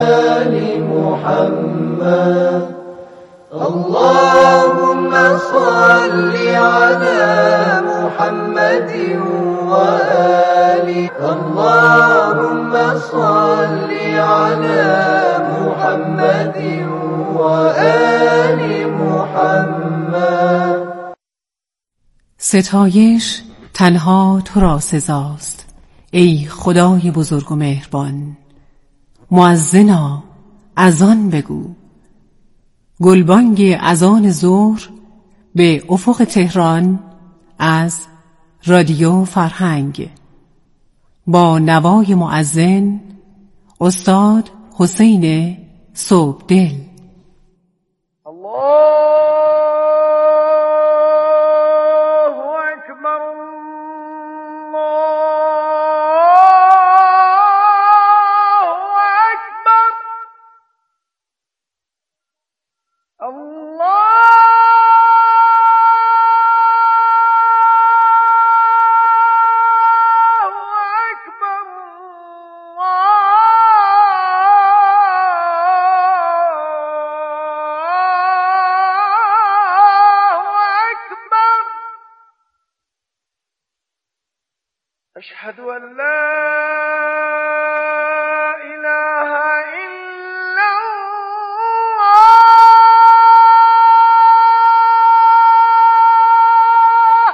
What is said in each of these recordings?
آل محمد. اللهم صل على محمد وآله. اللهم صل على محمد وآل محمد. ستایش تنها تو را سزاست ای خدای بزرگ و مهربان. مؤذنا اذان بگو. گلبانگ اذان ظهر به افق تهران از رادیو فرهنگ با نوای مؤذن استاد حسین صبحدل. أشهد أن لا إله إلا الله.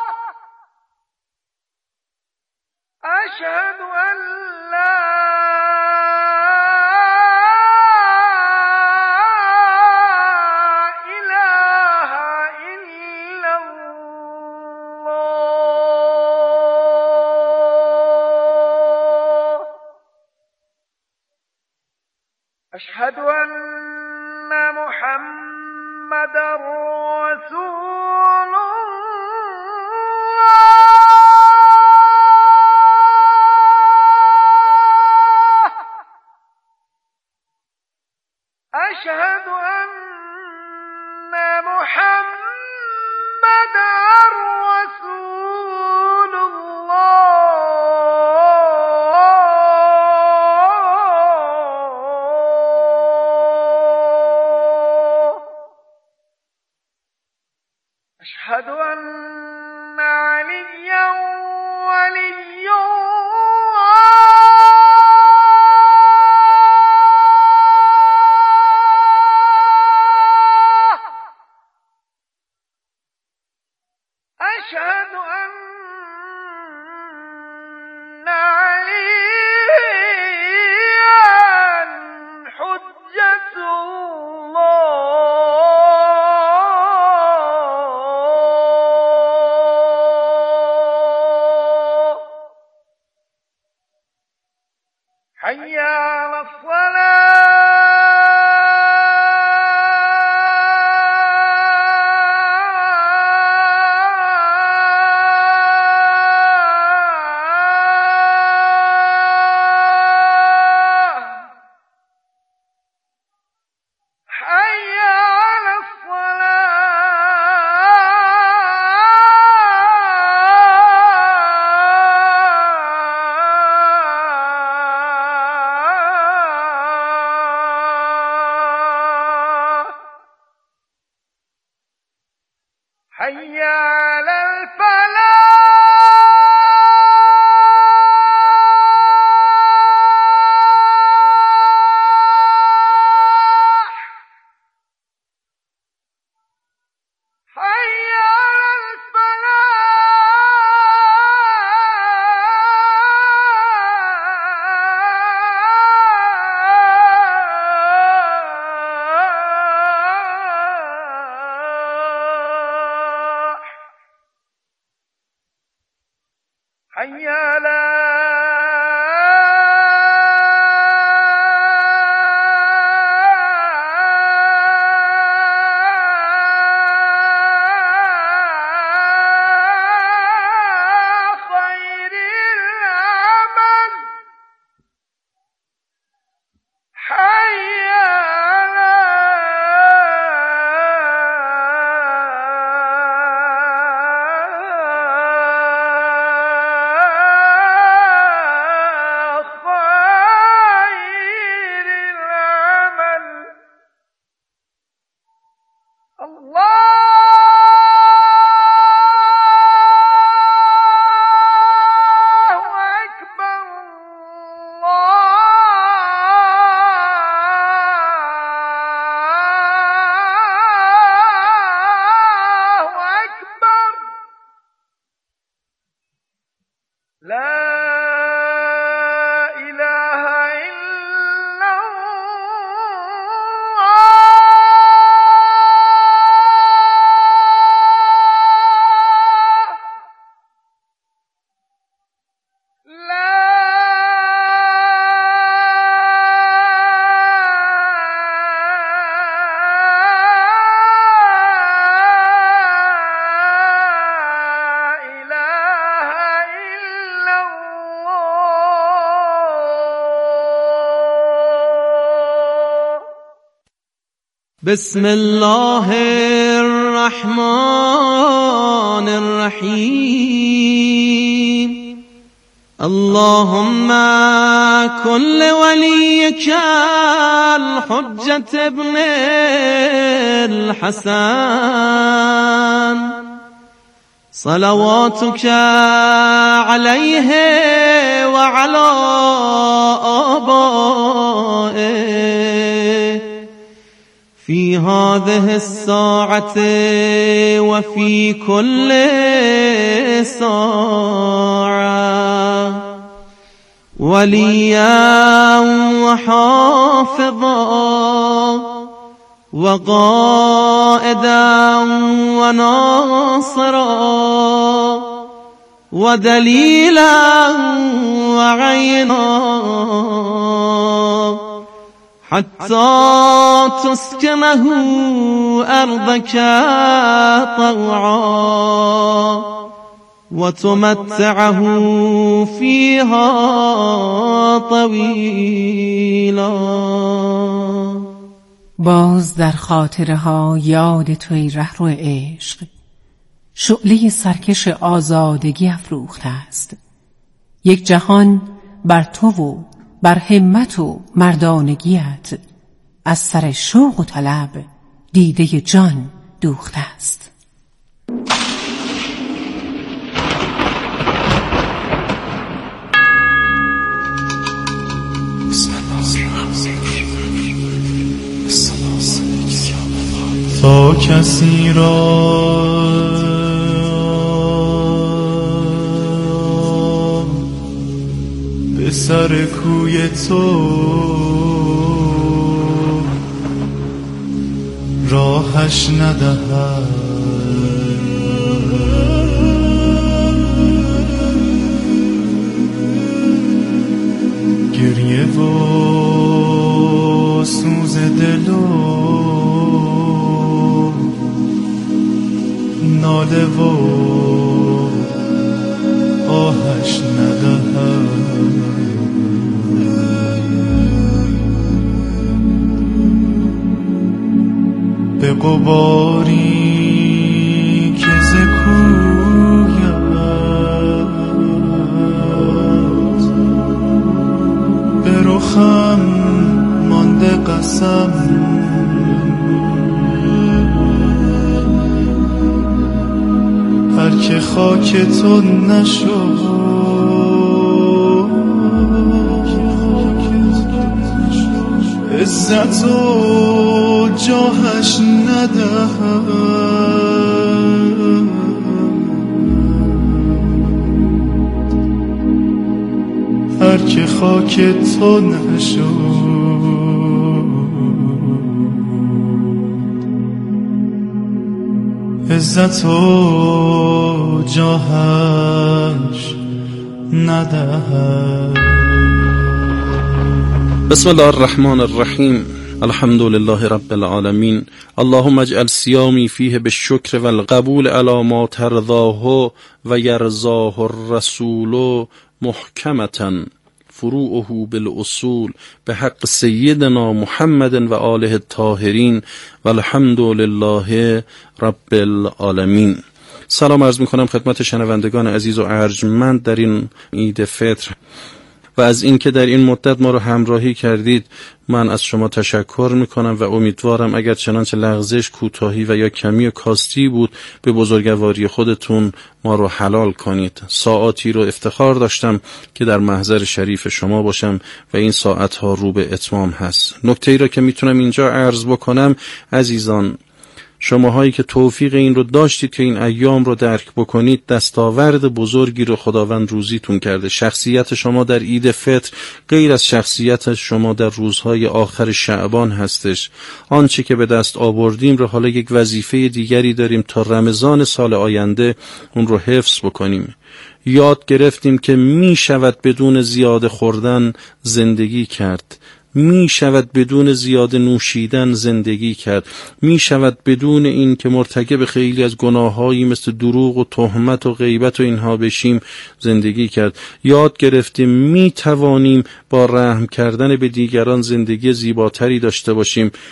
أشهد أن لا إله إلا الله. أشهد أن محمدًا رسول الله. أشهد أن محمدًا رسول الله. أشهد أن عليا ولي الله. أشهد أن عليا حجة الله. حي على الصلاة. حي على الصلاة. حي على الفلاح. حي على الفلاح. بسم الله الرحمن الرحیم اللهم كن لوليك الحجة ابن الحسن صلواتك عليه وعلى آبائه في هذه الساعة وفي كل ساعة وليا وحافظا وقائدا وناصرا ودليلا وعينا حتى تسكنه أرضك طوعا وتمتعه فيها طويلا. باز در خاطره ها یاد توی رهرو عشق شعله سرکش آزادگی افروخته است. یک جهان بر تو و بر همت و مردانگیت از سر شوق و طلب دیده جان دوخته است. تا کسی را به سر کوی تو راهش ندهد گریه و سوز دل و ناله و آهش ندهد به غباری که ز کویت به رخم مانده قسم هر که خاک تو نشد عزت و جاهش ندهد هر که خاک تو نشد عزت و جاهش ندهد. بسم الله الرحمن الرحیم الحمد لله رب العالمین اللهم اجعل صيامي فيه بالشكر والقبول على ما ترضاه و یرضاه الرسول محکمة فروعه بالاصول به حق سیدنا محمد و آله الطاهرین و الحمد لله رب العالمین. سلام عرض میکنم خدمت شنوندگان عزیز و ارجمند در این عید فطر و از اینکه در این مدت ما رو همراهی کردید من از شما تشکر میکنم و امیدوارم اگر چنانچه لغزش، کوتاهی و یا کمی کاستی بود به بزرگواری خودتون ما رو حلال کنید. ساعاتی رو افتخار داشتم که در محضر شریف شما باشم و این ساعتها رو به اتمام هست. نکته‌ای را که میتونم اینجا عرض بکنم عزیزان، شماهایی که توفیق این رو داشتید که این ایام رو درک بکنید دستاورد بزرگی رو خداوند روزیتون کرده. شخصیت شما در عید فطر غیر از شخصیت شما در روزهای آخر شعبان هستش. آنچه که به دست آوردیم رو حالا یک وظیفه دیگری داریم تا رمضان سال آینده اون رو حفظ بکنیم. یاد گرفتیم که می شود بدون زیاده خوردن زندگی کرد، می شود بدون زیاده نوشیدن زندگی کرد، می شود بدون این که مرتکب خیلی از گناهایی مثل دروغ و تهمت و غیبت و اینها بشیم زندگی کرد. یاد گرفتیم می توانیم با رحم کردن به دیگران زندگی زیباتری داشته باشیم.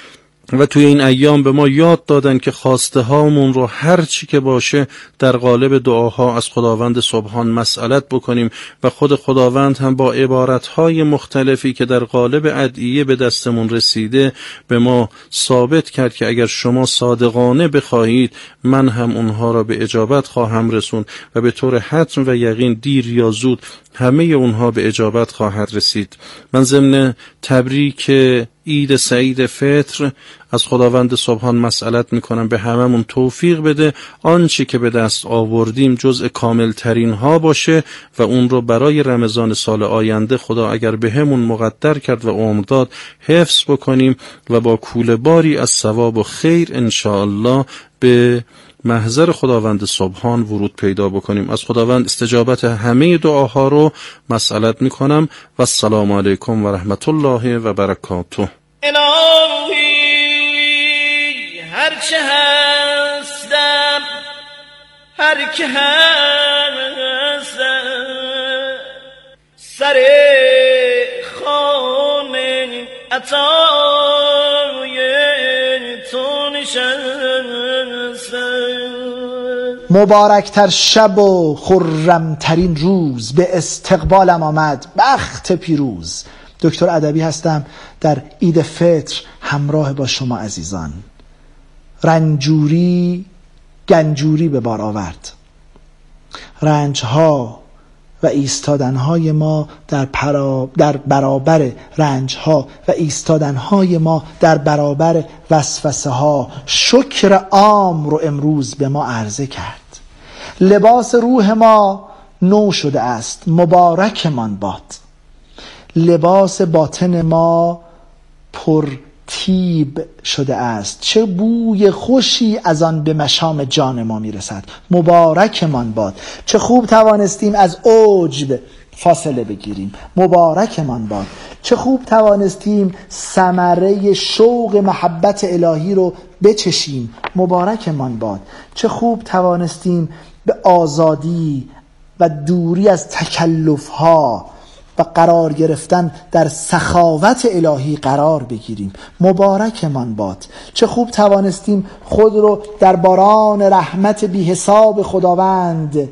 و توی این ایام به ما یاد دادن که خواسته هامون رو هر چی که باشه در قالب دعاها از خداوند سبحان مسئلت بکنیم و خود خداوند هم با عبارتهای مختلفی که در قالب ادعیه به دستمون رسیده به ما ثابت کرد که اگر شما صادقانه بخواهید من هم اونها را به اجابت خواهم رسون و به طور حتم و یقین دیر یا زود همه اونها به اجابت خواهد رسید. من ضمن تبریک عید سعید فطر از خداوند سبحان مسئلت میکنم به هممون توفیق بده آنچه که به دست آوردیم جزء کامل ترین ها باشه و اون رو برای رمضان سال آینده خدا اگر به همون مقدر کرد و عمر داد حفظ بکنیم و با کوله باری از ثواب و خیر انشاءالله به محضر خداوند سبحان ورود پیدا بکنیم. از خداوند استجابت همه دعاها رو مسئلت میکنم و السلام علیکم و رحمت الله و برکاته. الهی هرچه هستم هر که هستم سر خانه عطای تو نشستم. مبارکتر شب و خرمترین روز به استقبالم آمد بخت پیروز. دکتر ادبی هستم در عید فطر همراه با شما عزیزان. رنجوری گنجوری به بار آورد. رنجها و ایستادنهای ما در برابر رنجها و ایستادنهای ما در برابر وسوسه ها شکر عام رو امروز به ما عرضه کرد. لباس روح ما نو شده است، مبارکمان باد. لباس باطن ما پر تیب شده است، چه بوی خوشی از آن به مشام جان ما میرسد، مبارکمان باد. چه خوب توانستیم از عجب فاصله بگیریم، مبارکمان باد. چه خوب توانستیم ثمره شوق محبت الهی رو بچشیم، مبارکمان باد. چه خوب توانستیم به آزادی و دوری از تکلف‌ها و قرار گرفتن در سخاوت الهی قرار بگیریم، مبارکمان باد. چه خوب توانستیم خود رو در باران رحمت بی حساب خداوند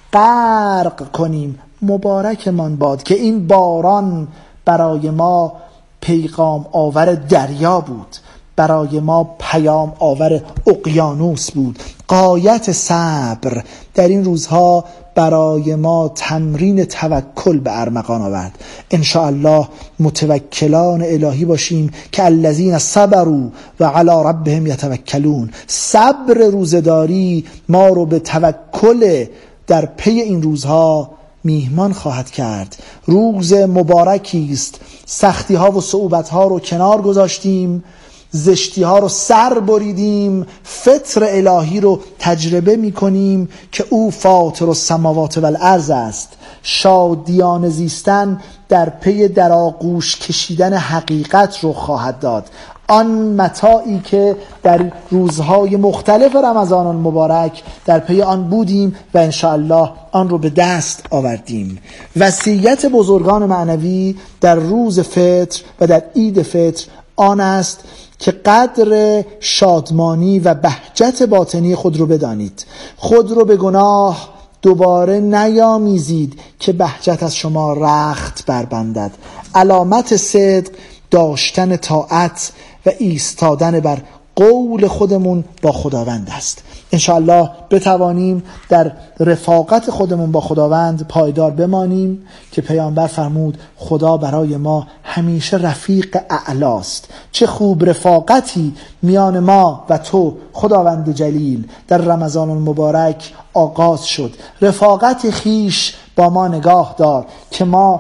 غرق کنیم، مبارکمان باد که این باران برای ما پیغام آور دریا بود، برای ما پیام آور اقیانوس بود. غایت صبر در این روزها برای ما تمرین توکل به ارمغان آورد. انشاءالله متوکلان الهی باشیم که الذین صبروا و علی ربهم یتوکلون. صبر روزداری ما رو به توکل در پی این روزها میهمان خواهد کرد. روز مبارکی است، سختی ها و صعوبت ها رو کنار گذاشتیم، زشتی ها رو سر بریدیم، فطر الهی رو تجربه می کنیم که او فاطر السماوات و الارض است. شادیان زیستن در پی در آغوش کشیدن حقیقت رو خواهد داد. آن متاعی که در روزهای مختلف رمضان المبارک در پی آن بودیم و انشاءالله آن رو به دست آوردیم. وصیت بزرگان معنوی در روز فطر و در عید فطر آن است که قدر شادمانی و بهجت باطنی خود رو بدانید. خود رو به گناه دوباره نیامیزید که بهجت از شما رخت بربندد. علامت صدق داشتن طاعت و ایستادن بر قول خودمون با خداوند است. انشاءالله بتوانیم در رفاقت خودمون با خداوند پایدار بمانیم که پیامبر فرمود خدا برای ما همیشه رفیق اعلاست. چه خوب رفاقتی میان ما و تو خداوند جلیل در رمضان المبارک آغاز شد. رفاقت خیش با ما نگاه دار که ما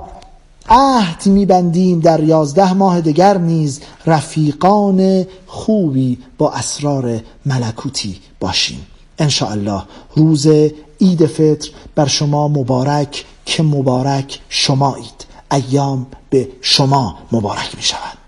عهد میبندیم در 11 ماه دیگر نیز رفیقان خوبی با اسرار ملکوتی باشیم. انشاءالله روز عید فطر بر شما مبارک که مبارک شمایید. ایام به شما مبارک می شود.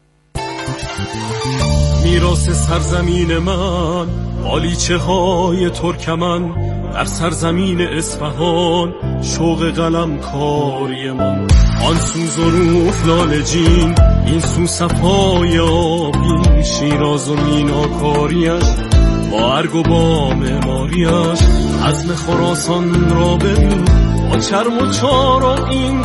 میراث سرزمین من، بالیچه های ترکمن، در سرزمین اصفهان شوق قلم کاری من. آن سو ظروف لالجین، این سو صفای آبی شیراز ناز و میناکاریش، با ارگ و با معماریش. عزم خراسان را ببین با چرم و چارم این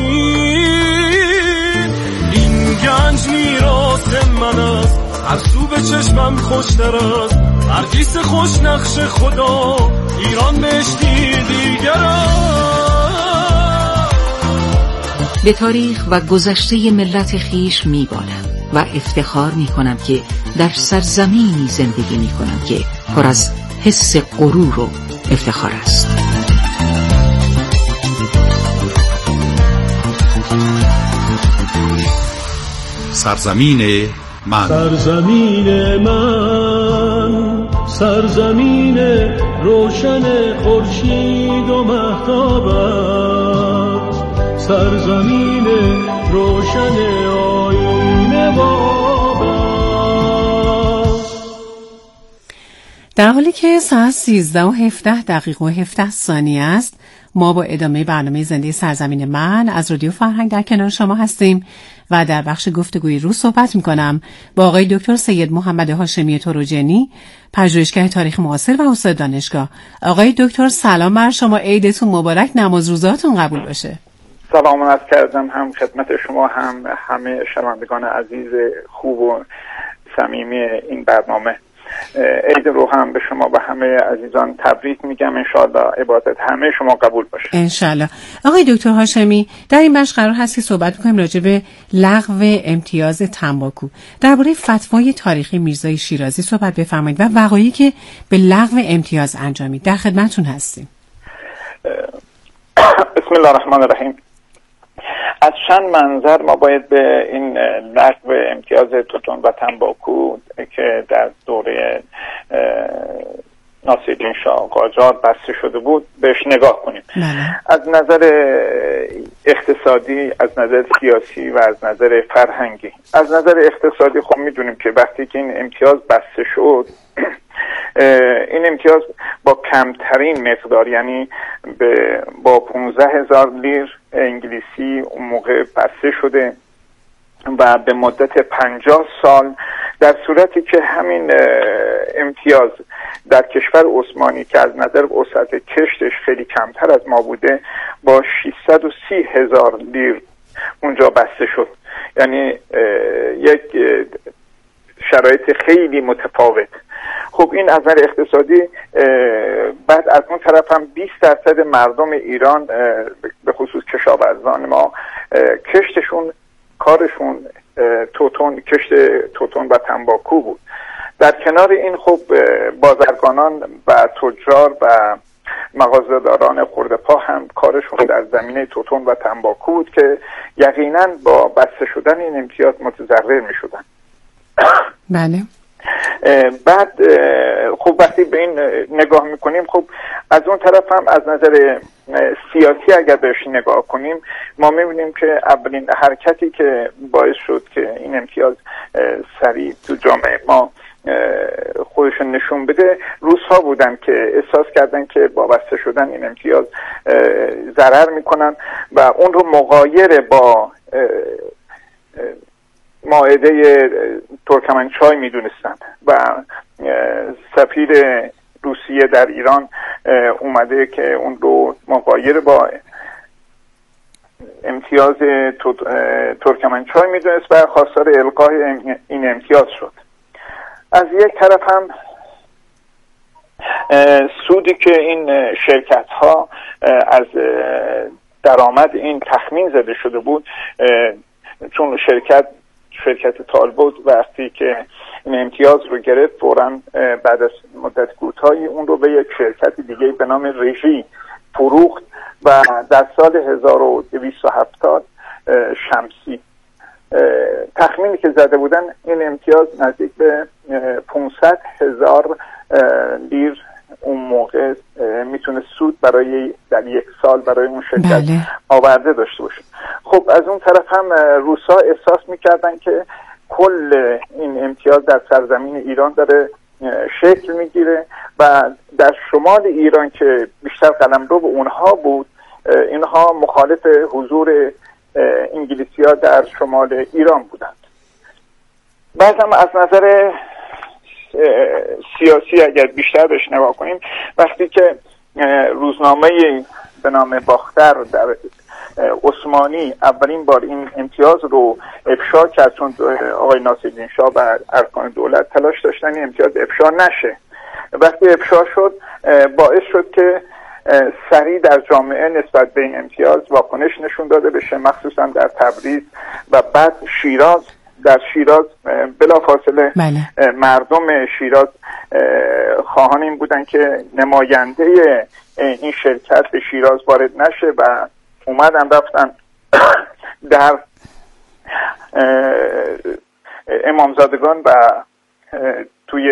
چنین. این گنج میراث من است، هر سو به چشمم خوشتر است. نرگس خوش نقش خدا، ایران بهشتی دیگر است. به تاریخ و گذشته ملت خیش میبالم و افتخار میکنم که در سرزمینی زندگی میکنم که پر از حس غرور و افتخار است. سرزمین من، سرزمین من، سرزمین روشن خورشید و مهتاب است. سرزمین روشن آیین باب است. در حالی که ساعت 13:17 است، ما با ادامه برنامه زنده سرزمین من از رادیو فرهنگ در کنار شما هستیم و در بخش گفتگوی روز صحبت می‌کنم با آقای دکتر سید محمد هاشمی تروجنی، پژوهشگر تاریخ معاصر و استاد دانشگاه. آقای دکتر سلام بر شما، عیدتون مبارک، نماز روزاتون قبول باشه. سلام عرض کردم هم خدمت شما هم همه شنوندگان عزیز خوب و صمیمی این برنامه. عید رو هم به شما و همه عزیزان تبریک میگم. انشالله عبادت همه شما قبول باشه. انشالله. آقای دکتر هاشمی، در این بخش قرار هست که صحبت کنیم راجع به لغو امتیاز تنباکو. درباره فتوای تاریخی میرزای شیرازی صحبت بفرمایید و وقایعی که به لغو امتیاز انجامید. در خدمتتون هستیم. بسم الله الرحمن الرحیم. از چند منظر ما باید به این لغو امتیاز توتون و تنباکو که در دوره ناصرالدین شاه قاجار بسته شده بود بهش نگاه کنیم. از نظر اقتصادی، از نظر سیاسی و از نظر فرهنگی. از نظر اقتصادی خب میدونیم که وقتی که این امتیاز بسته شد، این امتیاز با کمترین مقدار، یعنی با 15,000 لیر انگلیسی اون موقع بسته شده و به مدت 50 سال، در صورتی که همین امتیاز در کشور عثمانی که از نظر وسعت کشتش خیلی کمتر از ما بوده با 630,000 لیر اونجا بسته شد. یعنی یک شرایط خیلی متفاوت. خب این از نظر اقتصادی. بعد از اون طرف هم 20% مردم ایران به خصوص کشاورزان ما کشتشون، کارشون کشت توتون و تنباکو بود. در کنار این خب بازرگانان و تجار و مغازه‌داران خرده‌پا هم کارشون در زمینه توتون و تنباکو بود که یقینا با بسته شدن این امتیاز متضرر می‌شدن. بله. بعد خب وقتی به این نگاه میکنیم، خب از اون طرف هم از نظر سیاسی اگر بهش نگاه کنیم، ما میبینیم که اولین حرکتی که باعث شد که این امتیاز سریع تو جامعه ما خودشون نشون بده، روس‌ها بودن که احساس کردن که با بسته شدن این امتیاز ضرر میکنن و اون رو مغایر با مائده ترکمنچای میدونستن و سفیر روسیه در ایران اومده که اون رو مغایر با امتیاز ترکمنچای میدونست و خواستار الغای این امتیاز شد. از یک طرف هم سودی که این شرکت ها از درآمد این تخمین زده شده بود، چون شرکت تالبوت وقتی که این امتیاز رو گرفت فوراً بعد از مدت کوتاهی اون رو به یک شرکت دیگه به نام رژی فروخت و در سال 1270 شمسی تخمینی که زده بودن این امتیاز نزدیک به 500,000 لیر اون موقع میتونه سود برای در یک سال برای اون شرکت آورده داشته باشه. خب از اون طرف هم روس‌ها احساس میکردن که کل این امتیاز در سرزمین ایران داره شکل میگیره و در شمال ایران که بیشتر قلمرو اونها بود، اینها مخالف حضور انگلیسی‌ها در شمال ایران بودند. بعد هم از نظر سیاسی اگر بیشتر بهش نگاه کنیم، وقتی که روزنامه به نام باختر در عثمانی اولین بار این امتیاز رو افشا کرد، چون آقای ناصرالدین شاه و ارکان دولت تلاش داشتن این امتیاز افشا نشه، وقتی افشا شد باعث شد که سریع در جامعه نسبت به این امتیاز واکنش نشون داده بشه، مخصوصا در تبریز و بعد شیراز. در شیراز بلافاصله مردم شیراز خواهان این بودن که نماینده این شرکت به شیراز وارد نشه و اومدن رفتن در امامزادگان و توی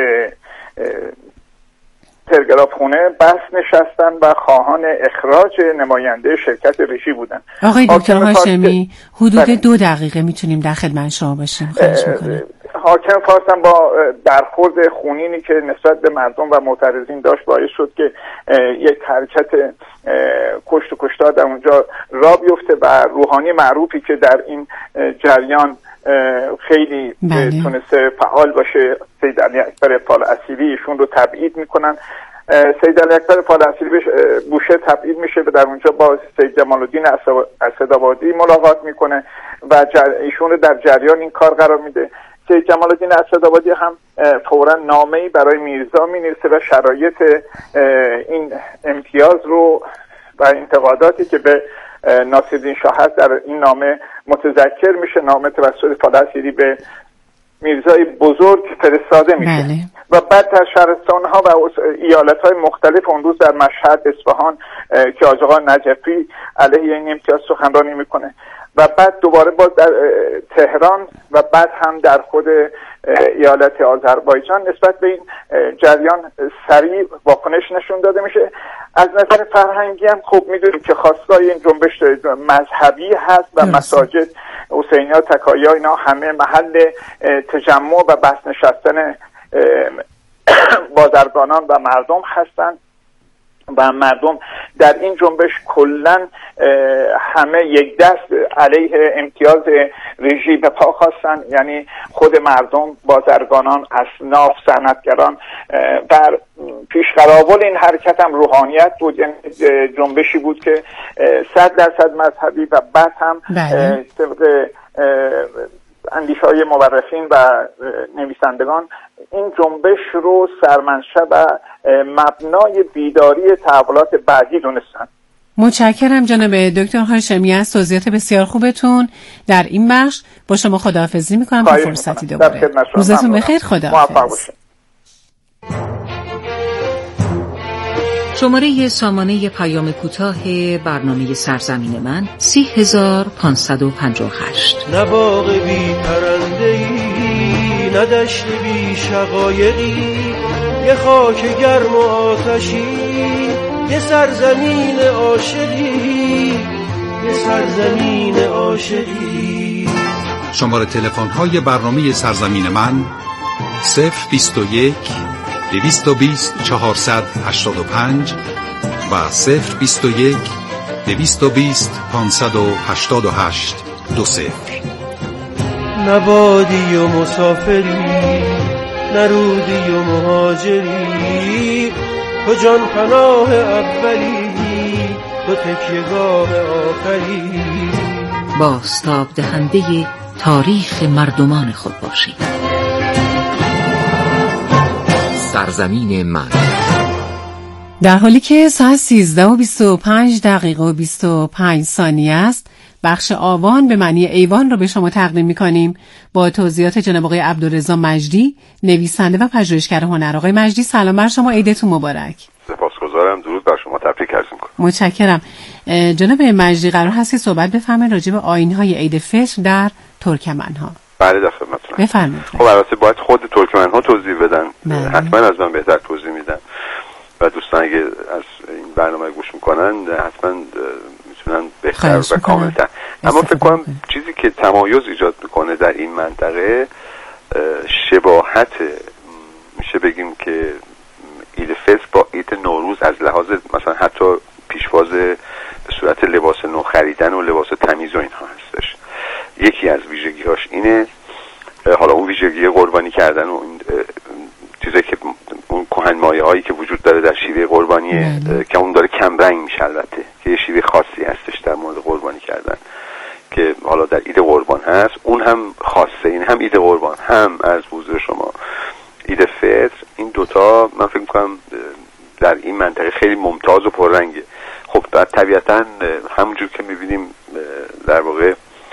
تلگراف خونه بحث نشستن و خواهان اخراج نماینده شرکت رژی بودن. آقای دکتر هاشمی حدود 2 دقیقه میتونیم در خدمت شما باشیم. خواهش میکنم. حاکم فارس هم با برخورد خونینی که نسبت به مردم و معترضین داشت باعث شد که یک حرکت کشت و کشتار در اونجا راه بیفته و روحانی معروفی که در این جریان خیلی تونسته فعال باشه، سید علی اکبر فالاسیری، ایشون رو تبعید میکنن. سید علی اکبر فالاسیری بوشه تبعید میشه و در اونجا با سید جمال الدین اسدآبادی ملاقات میکنه و ایشون رو در جریان این کار قرار میده. سید جمال الدین اسدآبادی هم فوراً نامه‌ای برای میرزا مینویسه و شرایط این امتیاز رو و انتقاداتی که به ناصرالدین شاه هست در این نامه متذکر میشه. نامه توسط فالاسیری به میرزای بزرگ فرستاده میشه و بعد در شهرستان‌ها و ایالت‌های مختلف، اون روز در مشهد، اصفهان که حاج آقا نجفی علیه این امتیاز سخنرانی میکنه و بعد دوباره باز در تهران و بعد هم در خود ایالت آذربایجان نسبت به این جریان سریع واکنش نشون داده میشه. از نظر فرهنگی هم خب میدونیم که خواستگاه این جنبش مذهبی هست و مساجد حسینی‌ها، تکایی‌ها، اینا همه محل تجمع و بحث نشستن بازرگانان و مردم هستند و مردم در این جنبش کلن همه یک دست علیه امتیاز رژیم به پا خواستن، یعنی خود مردم، بازرگانان، اصناف، صنعتگران. بر پیشقراول این حرکت هم روحانیت بود، یعنی جنبشی بود که 100% مذهبی و بعد هم طبق اندیشه‌های مورخین و نویسندگان این جنبش رو سرمنشأ و مبنای بیداری تحولات بعدی دونستن. متشکرم جناب دکتر هاشمی از توضیحات بسیار خوبتون در این بخش. با شما خداحافظی میکنم تا فرصتی دوباره. روزتون بخیر. خداحافظ. شماره سامانه پیام کوتاه برنامه سرزمین من 30558. نه باغ بی پرنده‌ای، نه دشت بی شقایقی، یه خاک گرم و آتشی، یه سرزمین عاشقی، یه سرزمین عاشقی. شماره تلفن‌های برنامه سرزمین من 021 220 485 و 021 220 588 20. نبادی و مسافری، نرودی و مهاجری، تو جان پناه اولی، تو تکیهگاه آخری. بازتاب دهنده تاریخ مردمان خود باشید. سرزمین من. در حالی که ساعت 13:25 و 25 ثانیه است، بخش آوان به معنی ایوان رو به شما تقدیم می‌کنیم با توضیحات جناب آقای عبدالرضا مجدی، نویسنده و پژوهشگر هنر. آقای مجدی سلام بر شما، عیدتون مبارک. سپاسگزارم، درود بر شما، تبریک عرض می‌کنم. متشکرم. جناب مجدی قرار هست که صحبت بفرمایید راجع به آیین‌های عید فطر در ترکمن‌ها. بله در خدمتتونم. بفرمایید. خب البته باید خود ترکمن‌ها توضیح بدن. حتما از من بهتر توضیح میدن و دوستان اگه از این برنامه گوش میکنن حتما میتونن بهتر و کاملتر. اما فکر کنم چیزی که تمایز ایجاد میکنه در این منطقه شباهت، میشه بگیم که عید فطر با عید نوروز از لحاظ مثلا حتی پیشواز به صورت لباس نو خریدن و لباس تمیز و اینها هستش. یکی از ویژگی‌هاش اینه. حالا اون ویژگی قربانی کردن و این چیز آهنمایه هایی که وجود داره در شیوه قربانی که اون داره کم رنگ میشه، البته که یه شیوه خاصی هستش در مورد قربانی کردن که حالا در عید قربان هست، اون هم خاصه. این هم عید قربان، هم از حضور شما عید فطر. این دوتا من فکر میکنم در این منطقه خیلی ممتاز و پررنگه. خب طبیعتا همونجور که میبینیم در واقع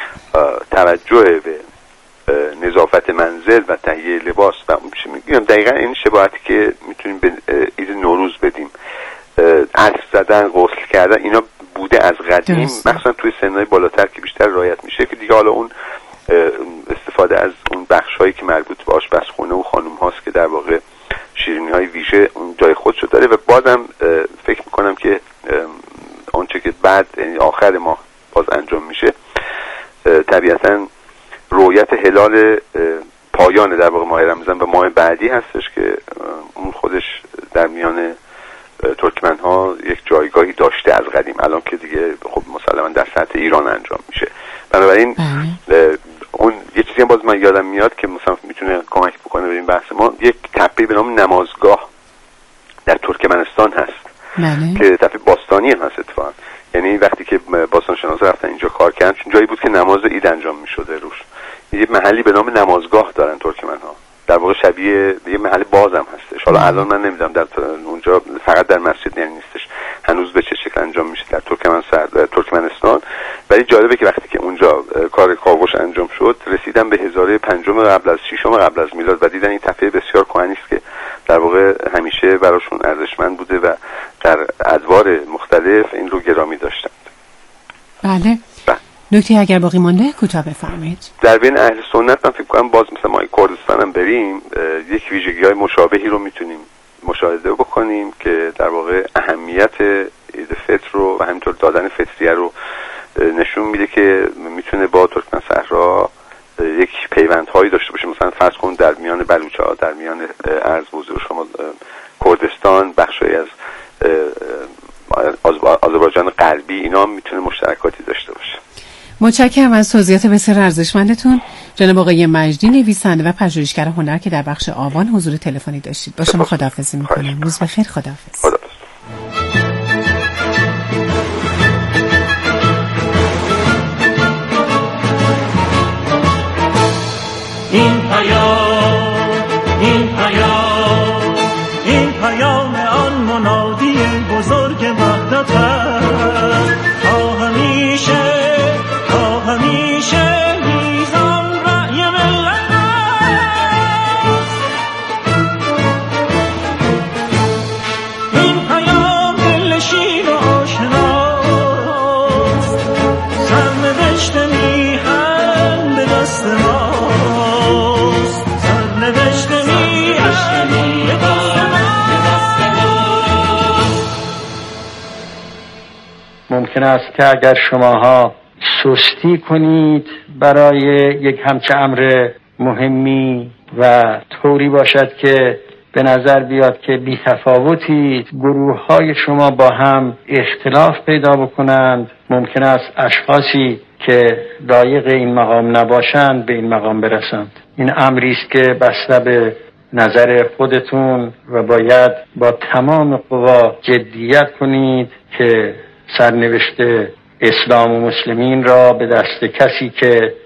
توجه به نظافت منزل و تهیه لباس و میگم دقیقا این شباهتی که میتونیم به عید نوروز بدیم، عطر زدن، غسل کردن، اینا بوده از قدیم، مخصوصا توی سنهای بالاتر که بیشتر رعایت میشه، که دیگه حالا اون استفاده از اون بخش‌هایی که مربوط به آشپزخونه و خانم هاست که در واقع شیرینی‌های ویژه اون جای خودشو داره. و بازم فکر میکنم که اونچه که بعد یعنی آخر ماه باز انجام میشه، طبیعتاً رؤیت هلال پایان در واقع ماه رمضان و ماه بعدی هستش که اون خودش در میان ترکمن ها یک جایگاهی داشته از قدیم، الان که دیگه خب مسلما در سطح ایران انجام میشه. بنابراین اون یه چیزی هم باز من یادم میاد که مثلا میتونه کمک بکنه به این بحث ما، یک تپه به نام نمازگاه در ترکمنستان هست که تپه باستانی هم هست اتفاقا. یعنی وقتی که باستان شناسا رفتن اینجا کار کردن، چون جایی بود که نماز عید انجام میشده روش، یه محلی به نام نمازگاه دارن ترکمن ها، در واقع شبیه یه محل بازم هستش. حالا الان من نمیدونم در اونجا فقط در مسجد نیستش، هنوز به چه شکل انجام میشه در ترکمنستان. ولی جالبه که وقتی که اونجا کار کاوش انجام شد، رسیدن به هزاره پنجم قبل از ششم قبل از میلاد و دیدن این تپه بسیار کهنی است که در واقع همیشه براشون ارزشمند بوده و در ادوار مختلف این رو گرامی داشتند. بله. نکته اگر باقی مانده کوتاه بفرمایید. در بین اهل سنت من فکر کنم باز مثلا ما کردستان هم بریم، یک ویژگی‌های مشابهی رو میتونیم مشاهده بکنیم که در واقع اهمیت عید فطر رو و همینطور دادن فطریه رو نشون میده که میتونه با ترکمن صحرا یک پیوندهایی داشته باشه. مثلا فرض کن در میان بلوچ‌ها، در میان عرض حضور شما کردستان، بخشی از آذربایجان غربی، اینا میتونه مشترکاتی داشته باشه. متشکرم از توضیحات بسیار ارزشمندتون جناب آقای مجدی، نویسنده و پژوهشگر هنر که در بخش آوان حضور تلفنی داشتید. با شما خداحافظی میکنم. روز بخیر. خداحافظ. این پیام آن منادی بزرگ وحدت است، تا همیشه میزان رأی ملت است. این پیام دل شیر و آشناست، سرنوشت میهن به دست ماست، سرنوشت میهن به دست ماست. ممکن است که اگر شماها سستی کنید برای یک همچه امر مهمی و طوری باشد که به نظر بیاد که بی تفاوتید، گروه های شما با هم اختلاف پیدا بکنند، ممکن است اشخاصی که لایق این مقام نباشند به این مقام برسند. این امری است که بسته به نظر خودتون و باید با تمام قوا جدیت کنید که سرنوشت اسلام و مسلمین را به دست کسی که